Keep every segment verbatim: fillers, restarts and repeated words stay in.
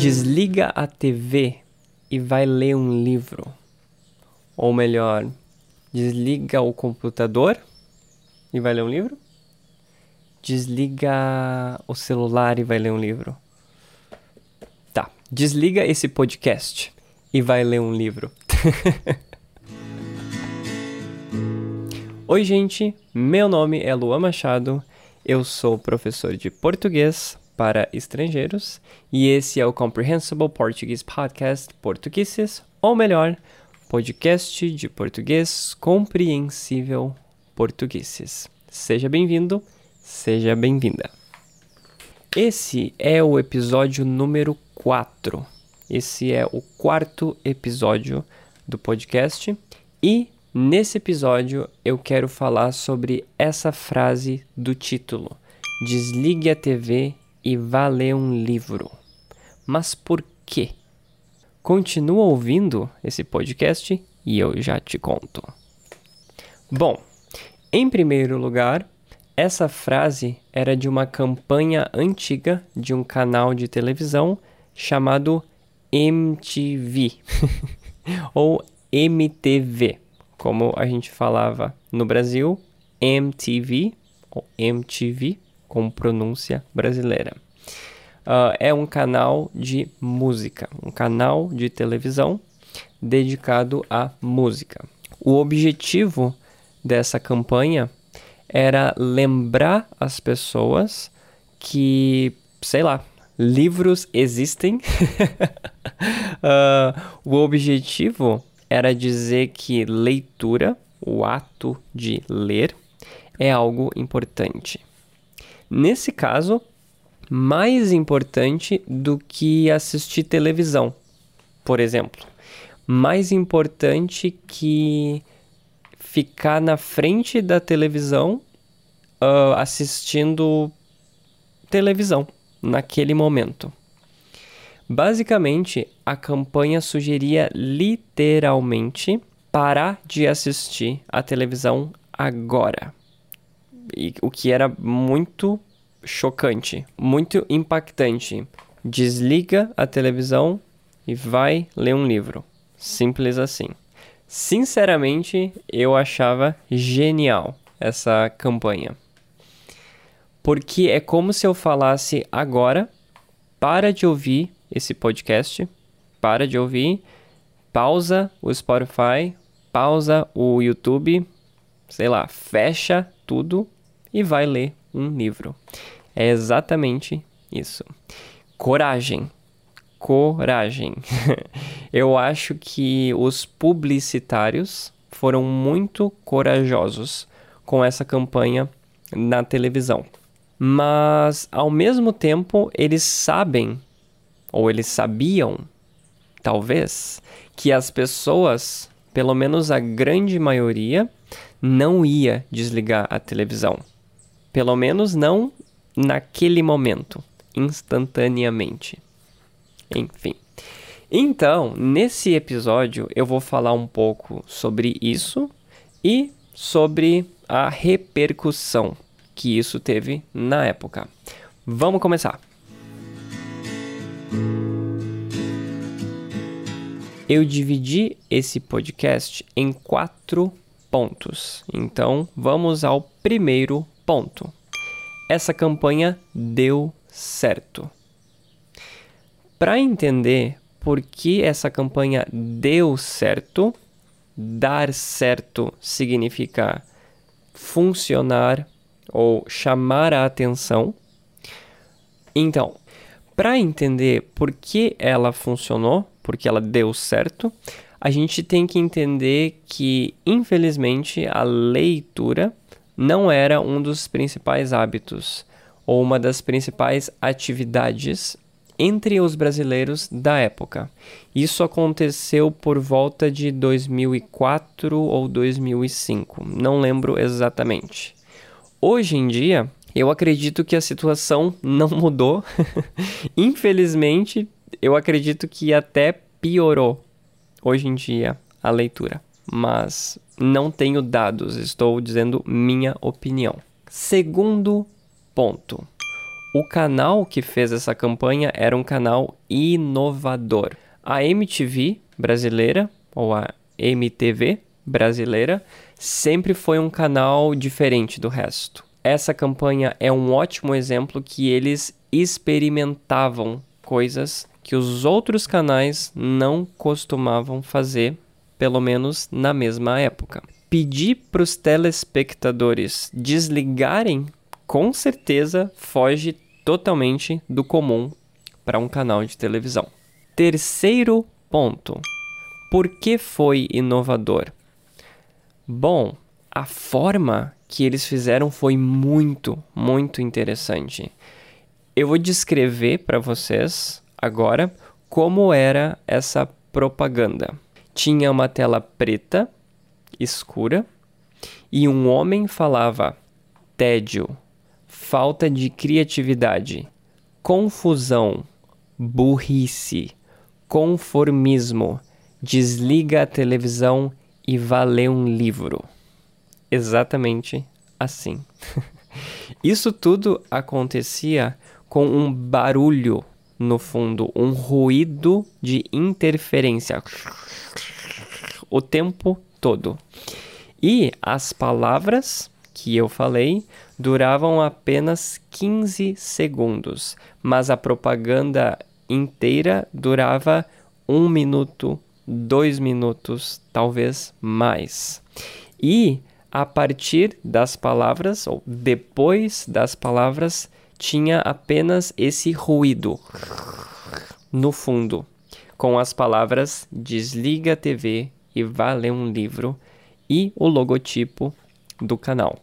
Desliga a T V e vai ler um livro. Ou melhor, desliga o computador e vai ler um livro? Desliga o celular e vai ler um livro. Tá, desliga esse podcast e vai ler um livro. Oi, gente, meu nome é Luan Machado, eu sou professor de português para estrangeiros e esse é o Comprehensible Portuguese Podcast Portugueses, ou melhor, podcast de português compreensível portugueses. Seja bem-vindo, seja bem-vinda. Esse é o episódio número quatro. Esse é o quarto episódio do podcast e nesse episódio eu quero falar sobre essa frase do título: desligue a T V e vá ler um livro. Mas por quê? Continua ouvindo esse podcast e eu já te conto. Bom, em primeiro lugar, essa frase era de uma campanha antiga de um canal de televisão chamado M T V ou M T V, como a gente falava no Brasil, M T V ou M T V, com pronúncia brasileira. Uh, é um canal de música, um canal de televisão dedicado à música. O objetivo dessa campanha era lembrar as pessoas que, sei lá, livros existem. uh, o objetivo era dizer que leitura, o ato de ler, é algo importante. Nesse caso, mais importante do que assistir televisão, por exemplo. Mais importante que ficar na frente da televisão uh, assistindo televisão naquele momento. Basicamente, a campanha sugeria literalmente parar de assistir a televisão agora. E, o que era muito chocante, muito impactante. Desliga a televisão e vai ler um livro. Simples assim. Sinceramente, eu achava genial essa campanha. Porque é como se eu falasse agora: para de ouvir esse podcast, para de ouvir, pausa o Spotify, pausa o YouTube, sei lá, fecha tudo e vai ler um livro. É exatamente isso. Coragem. Coragem. Eu acho que os publicitários foram muito corajosos com essa campanha na televisão. Mas, ao mesmo tempo, eles sabem, ou eles sabiam, talvez, que as pessoas, pelo menos a grande maioria, não ia desligar a televisão. Pelo menos não naquele momento, instantaneamente. Enfim. Então, nesse episódio, eu vou falar um pouco sobre isso e sobre a repercussão que isso teve na época. Vamos começar. Eu dividi esse podcast em quatro pontos. Então, vamos ao primeiro ponto. Essa campanha deu certo. Para entender por que essa campanha deu certo, dar certo significa funcionar ou chamar a atenção. Então, para entender por que ela funcionou, por que ela deu certo, a gente tem que entender que, infelizmente, a leitura não era um dos principais hábitos ou uma das principais atividades entre os brasileiros da época. Isso aconteceu por volta de dois mil e quatro ou dois mil e cinco, não lembro exatamente. Hoje em dia, eu acredito que a situação não mudou. Infelizmente, eu acredito que até piorou hoje em dia a leitura. Mas não tenho dados, estou dizendo minha opinião. Segundo ponto. O canal que fez essa campanha era um canal inovador. A M T V brasileira, ou a M T V brasileira, sempre foi um canal diferente do resto. Essa campanha é um ótimo exemplo que eles experimentavam coisas que os outros canais não costumavam fazer, pelo menos na mesma época. Pedir para os telespectadores desligarem, com certeza foge totalmente do comum para um canal de televisão. Terceiro ponto. Por que foi inovador? Bom, a forma que eles fizeram foi muito, muito interessante. Eu vou descrever para vocês agora como era essa propaganda. Tinha uma tela preta, escura, e um homem falava: tédio, falta de criatividade, confusão, burrice, conformismo, desliga a televisão e vá ler um livro. Exatamente assim. Isso tudo acontecia com um barulho no fundo, um ruído de interferência o tempo todo. E as palavras que eu falei duravam apenas quinze segundos, mas a propaganda inteira durava um minuto, dois minutos, talvez mais. E a partir das palavras, ou depois das palavras, tinha apenas esse ruído no fundo, com as palavras desliga a T V e vá ler um livro e o logotipo do canal.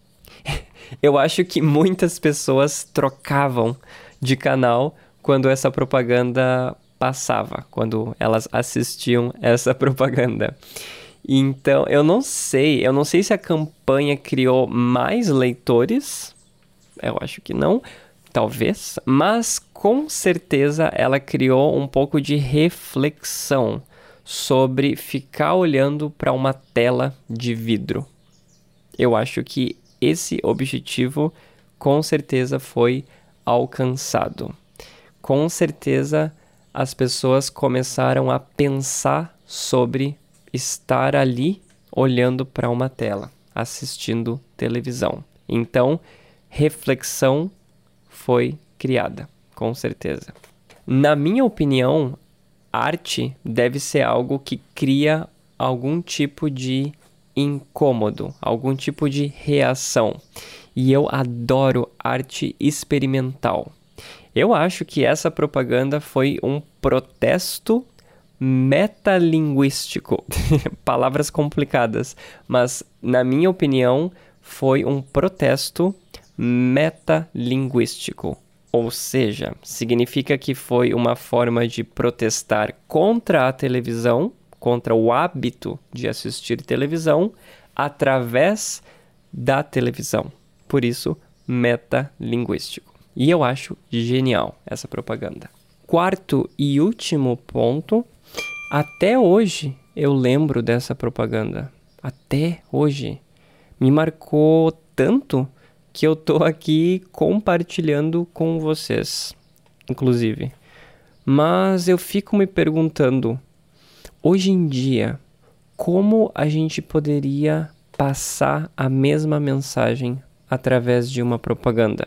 Eu acho que muitas pessoas trocavam de canal quando essa propaganda passava, quando elas assistiam essa propaganda. Então, eu não sei, eu não sei se a campanha criou mais leitores, eu acho que não, talvez, mas com certeza ela criou um pouco de reflexão sobre ficar olhando para uma tela de vidro. Eu acho que esse objetivo com certeza foi alcançado. Com certeza as pessoas começaram a pensar sobre estar ali olhando para uma tela, assistindo televisão. Então, reflexão foi criada, com certeza. Na minha opinião, arte deve ser algo que cria algum tipo de incômodo, algum tipo de reação. E eu adoro arte experimental. Eu acho que essa propaganda foi um protesto metalinguístico. Palavras complicadas, mas na minha opinião foi um protesto metalinguístico. Ou seja, significa que foi uma forma de protestar contra a televisão, contra o hábito de assistir televisão, através da televisão. Por isso, metalinguístico. E eu acho genial essa propaganda. Quarto e último ponto, até hoje eu lembro dessa propaganda. Até hoje. Me marcou tanto que eu tô aqui compartilhando com vocês, inclusive. Mas eu fico me perguntando, hoje em dia, como a gente poderia passar a mesma mensagem através de uma propaganda?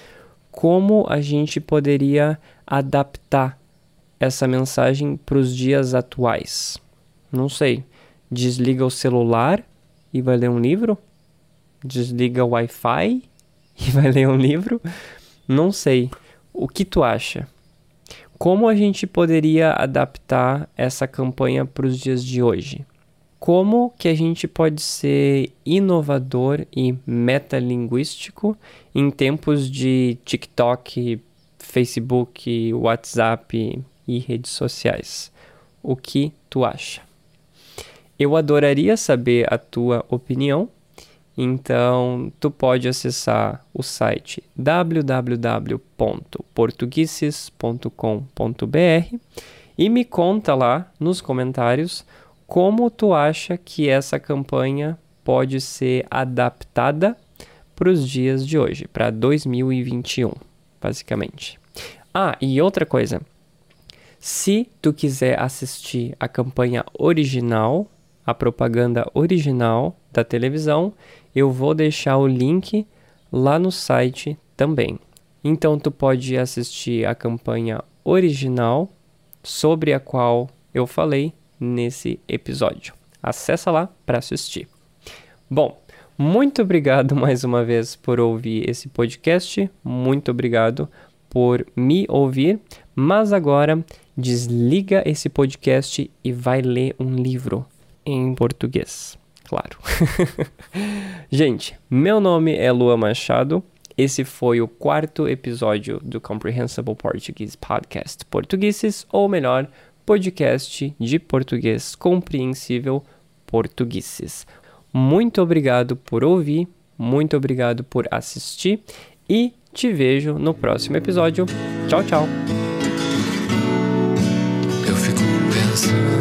Como a gente poderia adaptar essa mensagem para os dias atuais? Não sei. Desliga o celular e vai ler um livro? Desliga o Wi-Fi e vai ler um livro? Não sei. O que tu acha? Como a gente poderia adaptar essa campanha para os dias de hoje? Como que a gente pode ser inovador e metalinguístico em tempos de TikTok, Facebook, WhatsApp e redes sociais? O que tu acha? Eu adoraria saber a tua opinião. Então, tu pode acessar o site w w w ponto portugueses ponto com ponto b r e me conta lá nos comentários como tu acha que essa campanha pode ser adaptada para os dias de hoje, para dois mil e vinte e um. basicamente. Ah, e outra coisa. Se tu quiser assistir a campanha original, a propaganda original da televisão, eu vou deixar o link lá no site também. Então, tu pode assistir a campanha original sobre a qual eu falei nesse episódio. Acessa lá para assistir. Bom, muito obrigado mais uma vez por ouvir esse podcast. Muito obrigado por me ouvir. Mas agora, desliga esse podcast e vai ler um livro em português. Claro. Gente, meu nome é Lua Machado. Esse foi o quarto episódio do Comprehensible Portuguese Podcast Portugueses, ou melhor, podcast de português compreensível portugueses. Muito obrigado por ouvir, muito obrigado por assistir e te vejo no próximo episódio. Tchau, tchau. Eu fico pensando